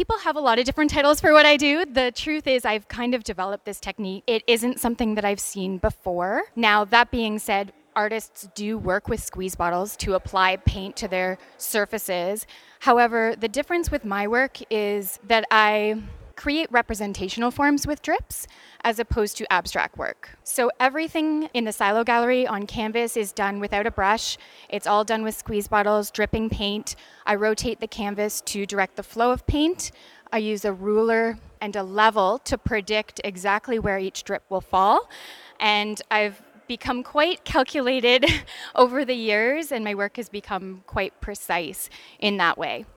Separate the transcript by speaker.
Speaker 1: People have a lot of different titles for what I do. The truth is, I've kind of developed this technique. It isn't something that I've seen before. Now, that being said, artists do work with squeeze bottles to apply paint to their surfaces. However, the difference with my work is that I create representational forms with drips as opposed to abstract work. So everything in the silo gallery on canvas is done without a brush. It's all done with squeeze bottles, dripping paint. I rotate the canvas to direct the flow of paint. I use a ruler and a level to predict exactly where each drip will fall. And I've become quite calculated over the years, and my work has become quite precise in that way.